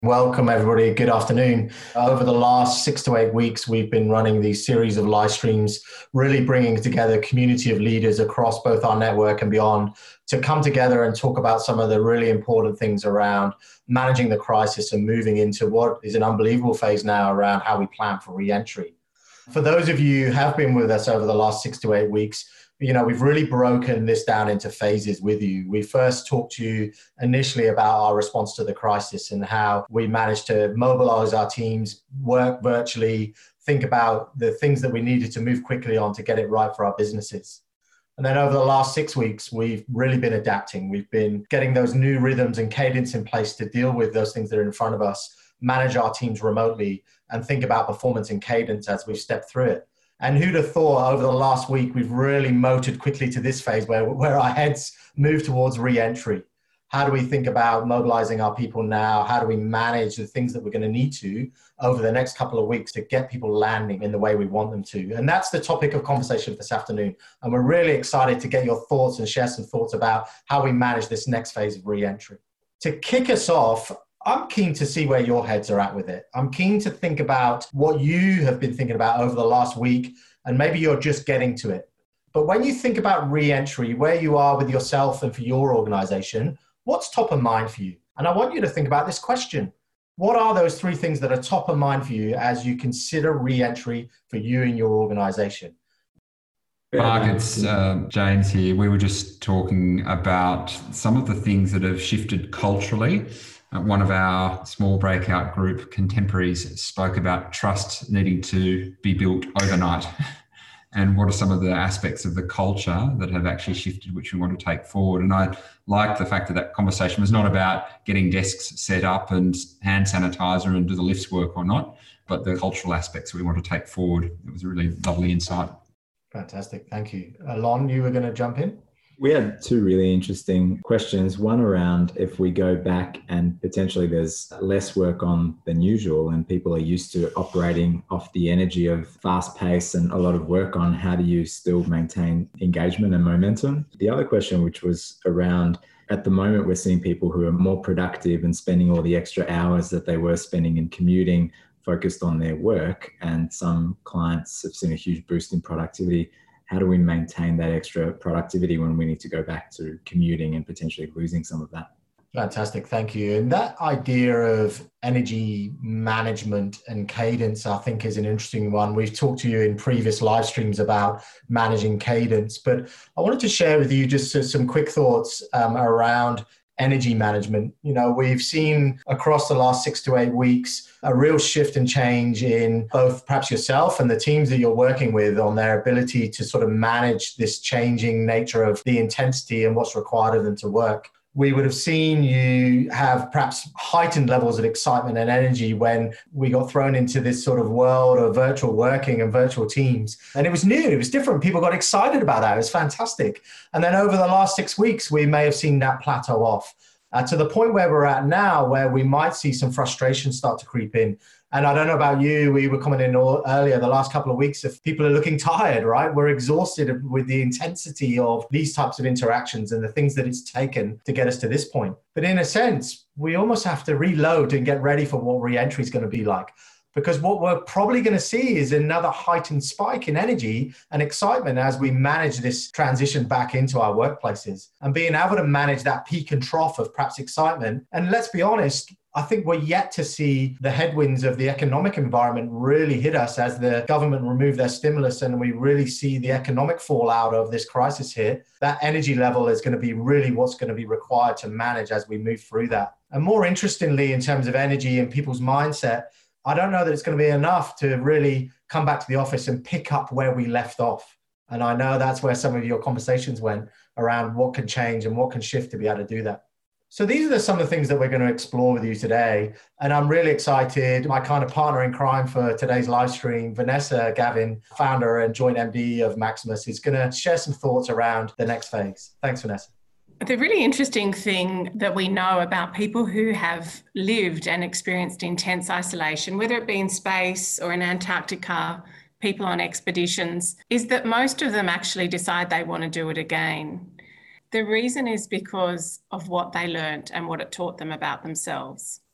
Welcome, everybody. Good afternoon. Over the last 6 to 8 weeks, we've been running these series of live streams, really bringing together a community of leaders across both our network and beyond to come together and talk about some of the really important things around managing the crisis and moving into what is an unbelievable phase now around how we plan for re-entry. For those of you who have been with us over the last 6 to 8 weeks, we've really broken this down into phases with you. We first talked to you initially about our response to the crisis and how we managed to mobilize our teams, work virtually, think about the things that we needed to move quickly on to get it right for our businesses. And then over the last 6 weeks, we've really been adapting. We've been getting those new rhythms and cadence in place to deal with those things that are in front of us, manage our teams remotely, and think about performance and cadence as we've stepped through it. And who'd have thought over the last week, we've really motored quickly to this phase where our heads move towards re-entry. How do we think about mobilizing our people now? How do we manage the things that we're going to need to over the next couple of weeks to get people landing in the way we want them to? And that's the topic of conversation this afternoon. And we're really excited to get your thoughts and share some thoughts about how we manage this next phase of re-entry. To kick us off, I'm keen to see where your heads are at with it. I'm keen to think about what you have been thinking about over the last week, and maybe you're just getting to it. But when you think about re-entry, where you are with yourself and for your organization, what's top of mind for you? And I want you to think about this question. What are those three things that are top of mind for you as you consider re-entry for you and your organization? Mark, it's James here. We were just talking about some of the things that have shifted culturally. One of our small breakout group contemporaries spoke about trust needing to be built overnight. And what are some of the aspects of the culture that have actually shifted, which we want to take forward? And I like the fact that that conversation was not about getting desks set up and hand sanitizer and do the lifts work or not, but the cultural aspects we want to take forward. It was a really lovely insight. Fantastic. Thank you. Alon, you were going to jump in? We had two really interesting questions. One around if we go back and potentially there's less work on than usual and people are used to operating off the energy of fast pace and a lot of work on, how do you still maintain engagement and momentum? The other question, which was around, at the moment, we're seeing people who are more productive and spending all the extra hours that they were spending in commuting focused on their work. And some clients have seen a huge boost in productivity. How do we maintain that extra productivity when we need to go back to commuting and potentially losing some of that? Fantastic. Thank you. And that idea of energy management and cadence, I think, is an interesting one. We've talked to you in previous live streams about managing cadence, but I wanted to share with you just some quick thoughts around energy management. We've seen across the last 6 to 8 weeks a real shift and change in both perhaps yourself and the teams that you're working with on their ability to sort of manage this changing nature of the intensity and what's required of them to work. We would have seen you have perhaps heightened levels of excitement and energy when we got thrown into this sort of world of virtual working and virtual teams. And it was new, it was different. People got excited about that. It was fantastic. And then over the last 6 weeks, we may have seen that plateau off to the point where we're at now, where we might see some frustration start to creep in. And I don't know about you, we were commenting earlier the last couple of weeks, if people are looking tired, right? We're exhausted with the intensity of these types of interactions and the things that it's taken to get us to this point. But in a sense, we almost have to reload and get ready for what re-entry is going to be like. Because what we're probably going to see is another heightened spike in energy and excitement as we manage this transition back into our workplaces and being able to manage that peak and trough of perhaps excitement. And let's be honest, I think we're yet to see the headwinds of the economic environment really hit us as the government remove their stimulus and we really see the economic fallout of this crisis hit. That energy level is going to be really what's going to be required to manage as we move through that. And more interestingly, in terms of energy and people's mindset, I don't know that it's going to be enough to really come back to the office and pick up where we left off. And I know that's where some of your conversations went around what can change and what can shift to be able to do that. So these are some of the things that we're going to explore with you today. And I'm really excited. My kind of partner in crime for today's live stream, Vanessa Gavin, founder and joint MD of Maximus, is going to share some thoughts around the next phase. Thanks, Vanessa. The really interesting thing that we know about people who have lived and experienced intense isolation, whether it be in space or in Antarctica, people on expeditions, is that most of them actually decide they want to do it again. The reason is because of what they learnt and what it taught them about themselves.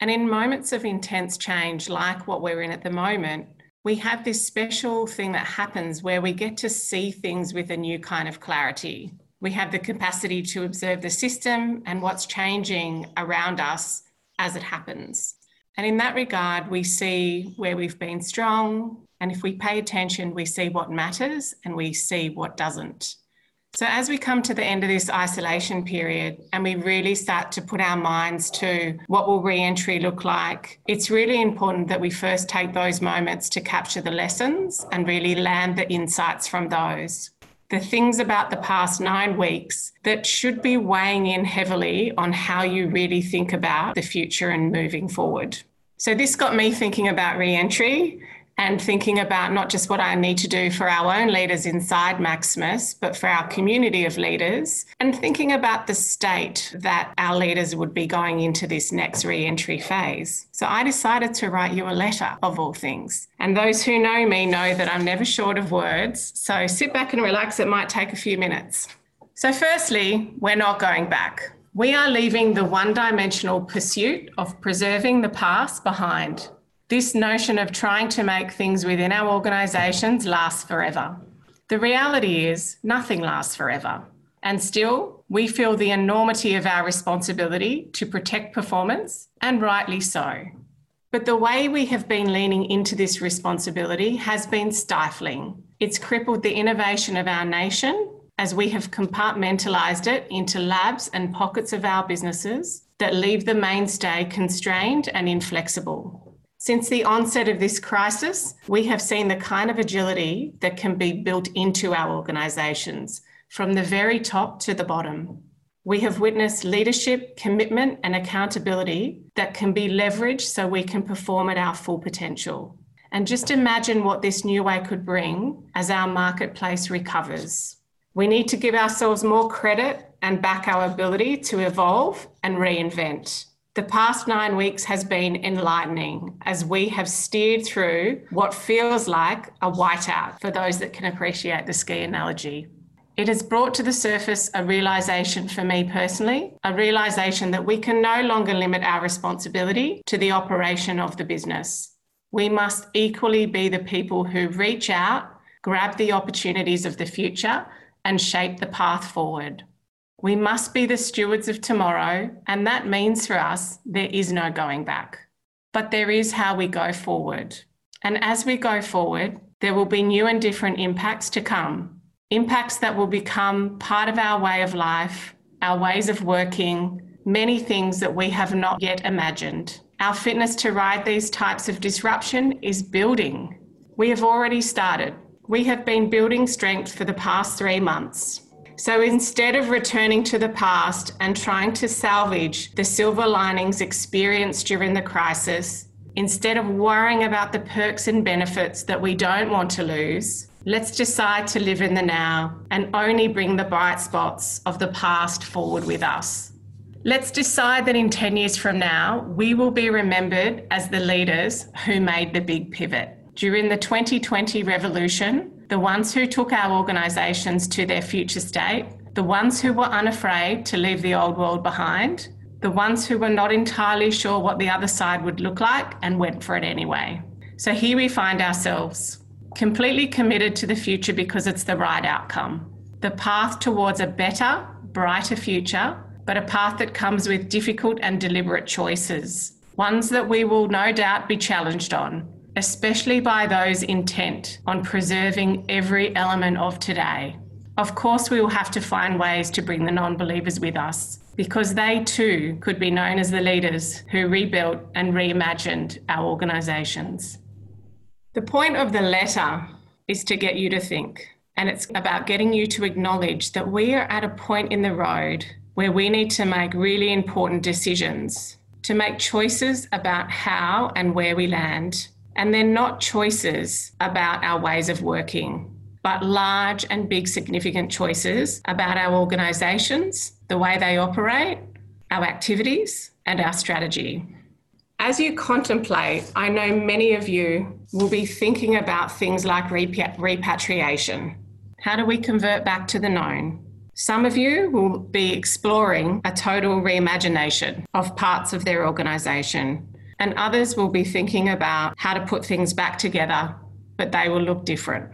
And in moments of intense change, like what we're in at the moment, we have this special thing that happens where we get to see things with a new kind of clarity. We have the capacity to observe the system and what's changing around us as it happens. And in that regard, we see where we've been strong. And if we pay attention, we see what matters and we see what doesn't. So as we come to the end of this isolation period and we really start to put our minds to what will re-entry look like, it's really important that we first take those moments to capture the lessons and really land the insights from those. The things about the past 9 weeks that should be weighing in heavily on how you really think about the future and moving forward. So this got me thinking about re-entry and thinking about not just what I need to do for our own leaders inside Maximus, but for our community of leaders, and thinking about the state that our leaders would be going into this next re-entry phase. So I decided to write you a letter, of all things. And those who know me know that I'm never short of words. So sit back and relax. It might take a few minutes. So firstly, we're not going back. We are leaving the one-dimensional pursuit of preserving the past behind. This notion of trying to make things within our organisations last forever. The reality is nothing lasts forever. And still, we feel the enormity of our responsibility to protect performance, and rightly so. But the way we have been leaning into this responsibility has been stifling. It's crippled the innovation of our nation as we have compartmentalised it into labs and pockets of our businesses that leave the mainstay constrained and inflexible. Since the onset of this crisis, we have seen the kind of agility that can be built into our organisations, from the very top to the bottom. We have witnessed leadership, commitment and accountability that can be leveraged so we can perform at our full potential. And just imagine what this new way could bring as our marketplace recovers. We need to give ourselves more credit and back our ability to evolve and reinvent. The past 9 weeks has been enlightening as we have steered through what feels like a whiteout for those that can appreciate the ski analogy. It has brought to the surface a realisation for me personally, a realisation that we can no longer limit our responsibility to the operation of the business. We must equally be the people who reach out, grab the opportunities of the future and shape the path forward. We must be the stewards of tomorrow, and that means for us, there is no going back. But there is how we go forward. And as we go forward, there will be new and different impacts to come. Impacts that will become part of our way of life, our ways of working, many things that we have not yet imagined. Our fitness to ride these types of disruption is building. We have already started. We have been building strength for the past 3 months. So instead of returning to the past and trying to salvage the silver linings experienced during the crisis, instead of worrying about the perks and benefits that we don't want to lose, let's decide to live in the now and only bring the bright spots of the past forward with us. Let's decide that in 10 years from now, we will be remembered as the leaders who made the big pivot. During the 2020 revolution, the ones who took our organisations to their future state, the ones who were unafraid to leave the old world behind, the ones who were not entirely sure what the other side would look like and went for it anyway. So here we find ourselves, completely committed to the future because it's the right outcome. The path towards a better, brighter future, but a path that comes with difficult and deliberate choices, ones that we will no doubt be challenged on, especially by those intent on preserving every element of today. Of course, we will have to find ways to bring the non-believers with us, because they too could be known as the leaders who rebuilt and reimagined our organisations. The point of the letter is to get you to think, and it's about getting you to acknowledge that we are at a point in the road where we need to make really important decisions, to make choices about how and where we land. And they're not choices about our ways of working, but large and big significant choices about our organisations, the way they operate, our activities and our strategy. As you contemplate, I know many of you will be thinking about things like repatriation. How do we convert back to the known? Some of you will be exploring a total reimagination of parts of their organisation. and others will be thinking about how to put things back together, but they will look different.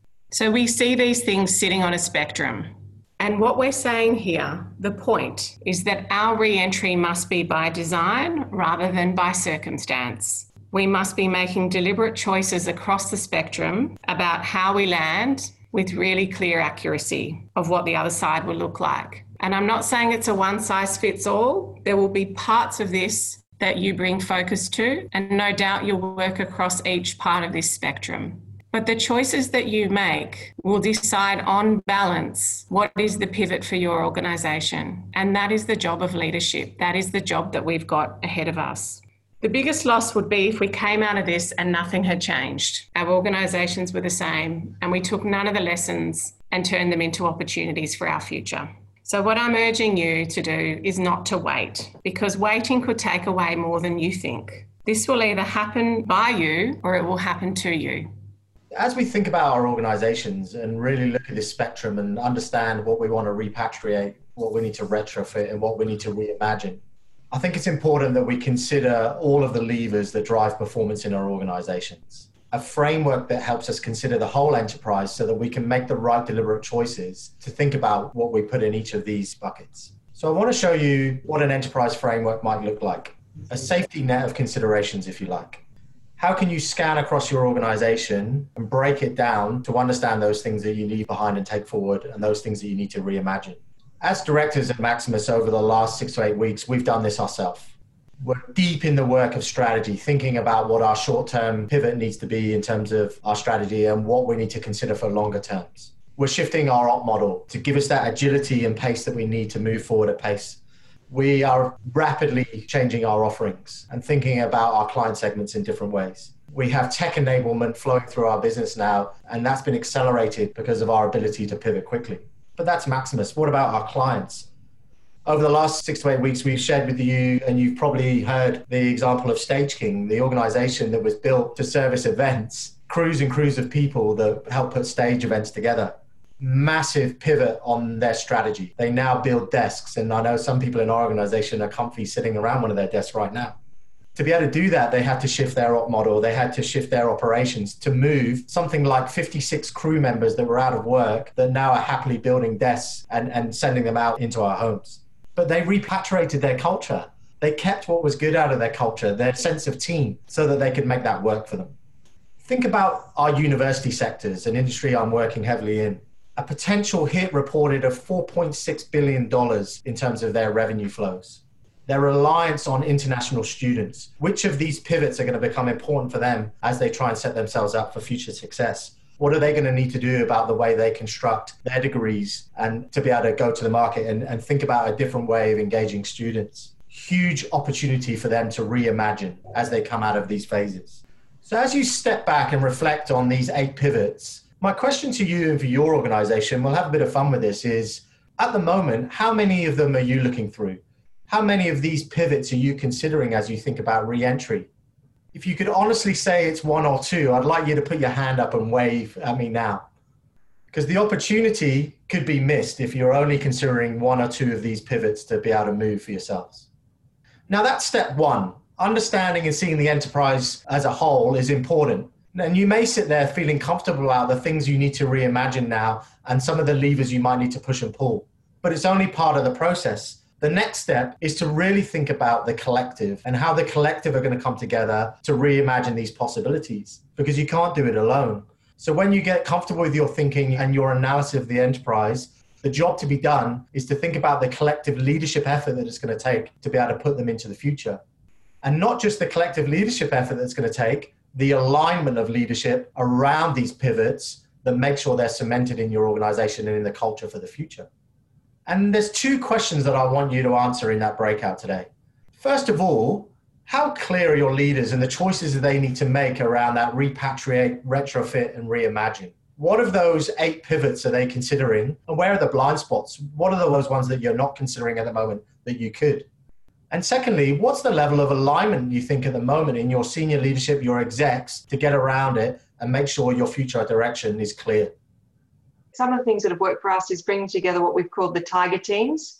So we see these things sitting on a spectrum. And what we're saying here, the point, is that our re-entry must be by design rather than by circumstance. We must be making deliberate choices across the spectrum about how we land with really clear accuracy of what the other side will look like. And I'm not saying it's a one size fits all. There will be parts of this that you bring focus to, and no doubt you'll work across each part of this spectrum. But the choices that you make will decide on balance what is the pivot for your organisation. And that is the job of leadership. That is the job that we've got ahead of us. The biggest loss would be if we came out of this and nothing had changed. Our organisations were the same and we took none of the lessons and turned them into opportunities for our future. So what I'm urging you to do is not to wait, because waiting could take away more than you think. This will either happen by you or it will happen to you. As we think about our organizations and really look at this spectrum and understand what we want to repatriate, what we need to retrofit and what we need to reimagine, I think it's important that we consider all of the levers that drive performance in our organizations. A framework that helps us consider the whole enterprise so that we can make the right deliberate choices to think about what we put in each of these buckets. So I want to show you what an enterprise framework might look like. A safety net of considerations, if you like. How can you scan across your organization and break it down to understand those things that you leave behind and take forward and those things that you need to reimagine? As directors at Maximus over the last 6 to 8 weeks, we've done this ourselves. We're deep in the work of strategy, thinking about what our short-term pivot needs to be in terms of our strategy and what we need to consider for longer terms. We're shifting our op model to give us that agility and pace that we need to move forward at pace. We are rapidly changing our offerings and thinking about our client segments in different ways. We have tech enablement flowing through our business now, and that's been accelerated because of our ability to pivot quickly. But that's Maximus. What about our clients? Over the last 6 to 8 weeks, we've shared with you, and you've probably heard the example of Stage King, the organization that was built to service events, crews and crews of people that help put stage events together. Massive pivot on their strategy. They now build desks, and I know some people in our organization are comfy sitting around one of their desks right now. To be able to do that, they had to shift their op model. They had to shift their operations to move something like 56 crew members that were out of work that now are happily building desks and sending them out into our homes. But they repatriated their culture. They kept what was good out of their culture, their sense of team, so that they could make that work for them. Think about our university sectors, an industry I'm working heavily in. A potential hit reported of $4.6 billion in terms of their revenue flows. Their reliance on international students. Which of these pivots are going to become important for them as they try and set themselves up for future success? What are they going to need to do about the way they construct their degrees and to be able to go to the market and think about a different way of engaging students? Huge opportunity for them to reimagine as they come out of these phases. So as you step back and reflect on these 8 pivots, my question to you and for your organization, we'll have a bit of fun with this, is at the moment, how many of them are you looking through? How many of these pivots are you considering as you think about re-entry? If you could honestly say it's 1 or 2, I'd like you to put your hand up and wave at me now. Because the opportunity could be missed if you're only considering 1 or 2 of these pivots to be able to move for yourselves. Now that's step 1. Understanding and seeing the enterprise as a whole is important. And you may sit there feeling comfortable about the things you need to reimagine now and some of the levers you might need to push and pull. But it's only part of the process. The next step is to really think about the collective and how the collective are going to come together to reimagine these possibilities, because you can't do it alone. So when you get comfortable with your thinking and your analysis of the enterprise, the job to be done is to think about the collective leadership effort that it's going to take to be able to put them into the future. And not just the collective leadership effort that's going to take, the alignment of leadership around these pivots that make sure they're cemented in your organization and in the culture for the future. And there's 2 questions that I want you to answer in that breakout today. First of all, how clear are your leaders and the choices that they need to make around that repatriate, retrofit, and reimagine? What of those 8 pivots are they considering? And where are the blind spots? What are those ones that you're not considering at the moment that you could? And secondly, what's the level of alignment you think at the moment in your senior leadership, your execs, to get around it and make sure your future direction is clear? Some of the things that have worked for us is bringing together what we've called the tiger teams.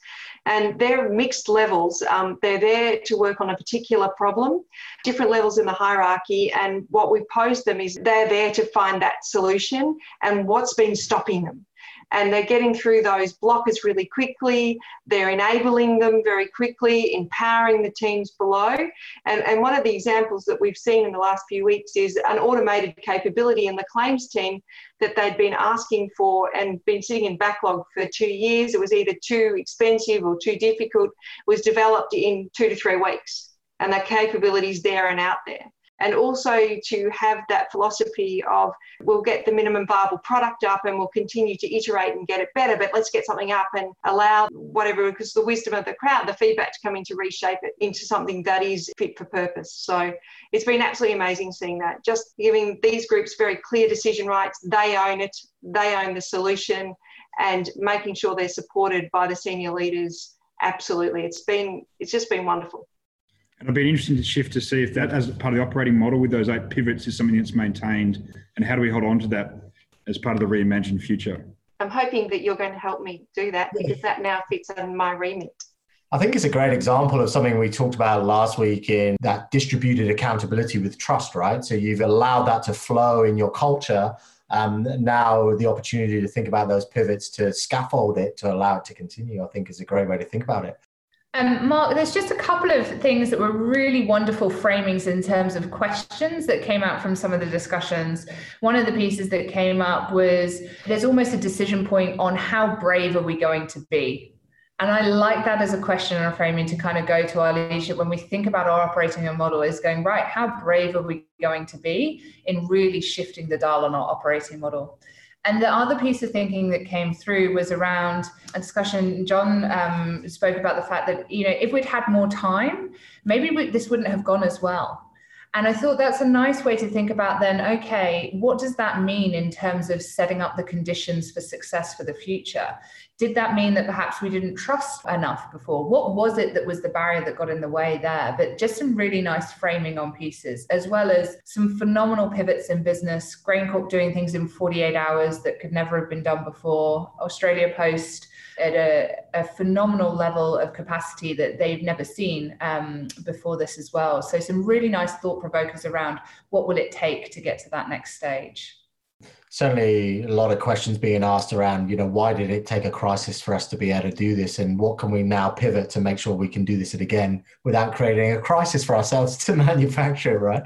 And they're mixed levels. They're there to work on a particular problem, different levels in the hierarchy. And what we've posed them is they're there to find that solution and what's been stopping them. And they're getting through those blockers really quickly. They're enabling them very quickly, empowering the teams below. And one of the examples that we've seen in the last few weeks is an automated capability in the claims team that they'd been asking for and been sitting in backlog for 2 years. It was either too expensive or too difficult. It was developed in 2 to 3 weeks. And the capability's there and out there. And also to have that philosophy of we'll get the minimum viable product up and we'll continue to iterate and get it better, but let's get something up and allow whatever, because the wisdom of the crowd, the feedback to come in to reshape it into something that is fit for purpose. So it's been absolutely amazing seeing that, just giving these groups very clear decision rights. They own it, they own the solution, and making sure they're supported by the senior leaders. Absolutely. It's just been wonderful. It'll be an interesting shift to see if that, as part of the operating model with those 8 pivots, is something that's maintained, and how do we hold on to that as part of the reimagined future? I'm hoping that you're going to help me do that, because that now fits in my remit. I think it's a great example of something we talked about last week in that distributed accountability with trust, right? So you've allowed that to flow in your culture. Now the opportunity to think about those pivots to scaffold it, to allow it to continue, I think is a great way to think about it. Mark, there's just a couple of things that were really wonderful framings in terms of questions that came out from some of the discussions. One of the pieces that came up was there's almost a decision point on how brave are we going to be? And I like that as a question and a framing to kind of go to our leadership when we think about our operating model, is going, right, how brave are we going to be in really shifting the dial on our operating model? And the other piece of thinking that came through was around a discussion. John spoke about the fact that, if we'd had more time, maybe this wouldn't have gone as well. And I thought that's a nice way to think about then, okay, what does that mean in terms of setting up the conditions for success for the future? Did that mean that perhaps we didn't trust enough before? What was it that was the barrier that got in the way there? But just some really nice framing on pieces, as well as some phenomenal pivots in business. GrainCorp doing things in 48 hours that could never have been done before. Australia Post at a phenomenal level of capacity that they've never seen before this as well. So some really nice thought provokers around what will it take to get to that next stage. Certainly a lot of questions being asked around, why did it take a crisis for us to be able to do this? And what can we now pivot to make sure we can do this again without creating a crisis for ourselves to manufacture, right?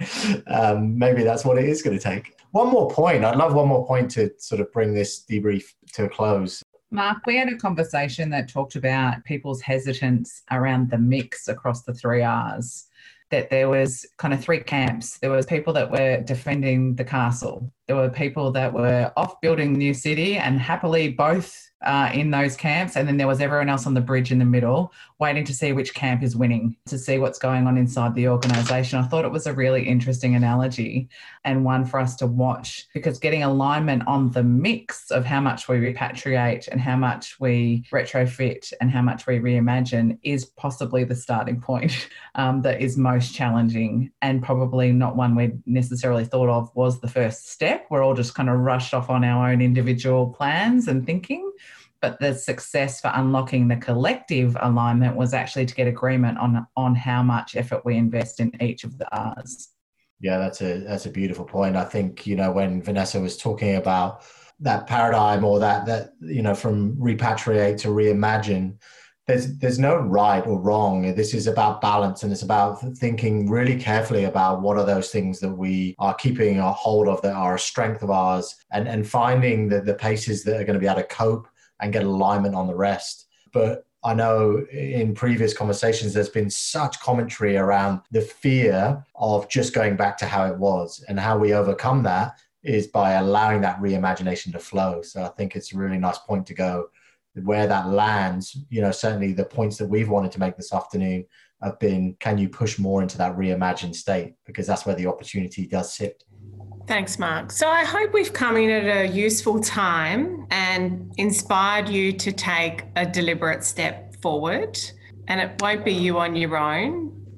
Maybe that's what it is going to take. One more point. I'd love one more point to sort of bring this debrief to a close. Mark, we had a conversation that talked about people's hesitance around the mix across the 3 Rs, that there was kind of 3 camps. There was people that were defending the castle. There were people that were off building new city and happily both in those camps. And then there was everyone else on the bridge in the middle, waiting to see which camp is winning, to see what's going on inside the organisation. I thought it was a really interesting analogy and one for us to watch, because getting alignment on the mix of how much we repatriate and how much we retrofit and how much we reimagine is possibly the starting point that is most challenging, and probably not one we necessarily thought of was the first step. We're all just kind of rushed off on our own individual plans and thinking. But the success for unlocking the collective alignment was actually to get agreement on how much effort we invest in each of the Rs. Yeah, that's a beautiful point. I think, when Vanessa was talking about that paradigm, or that from repatriate to reimagine, there's no right or wrong. This is about balance, and it's about thinking really carefully about what are those things that we are keeping a hold of that are a strength of ours, and finding the paces that are going to be able to cope and get alignment on the rest. But I know in previous conversations, there's been such commentary around the fear of just going back to how it was, and how we overcome that is by allowing that reimagination to flow. So I think it's a really nice point to go. Where that lands, certainly the points that we've wanted to make this afternoon have been, can you push more into that reimagined state? Because that's where the opportunity does sit. Thanks, Mark. So I hope we've come in at a useful time and inspired you to take a deliberate step forward. And it won't be you on your own,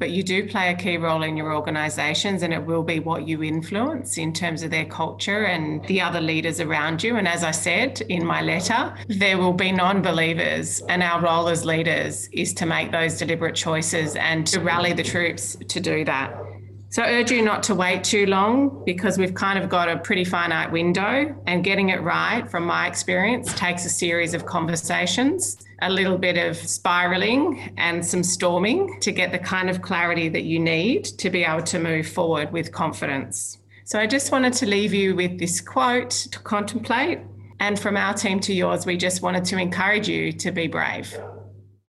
but you do play a key role in your organisations, and it will be what you influence in terms of their culture and the other leaders around you. And as I said in my letter, there will be non-believers, and our role as leaders is to make those deliberate choices and to rally the troops to do that. So I urge you not to wait too long, because we've kind of got a pretty finite window, and getting it right, from my experience, takes a series of conversations, a little bit of spiraling and some storming to get the kind of clarity that you need to be able to move forward with confidence. So I just wanted to leave you with this quote to contemplate. And from our team to yours, we just wanted to encourage you to be brave.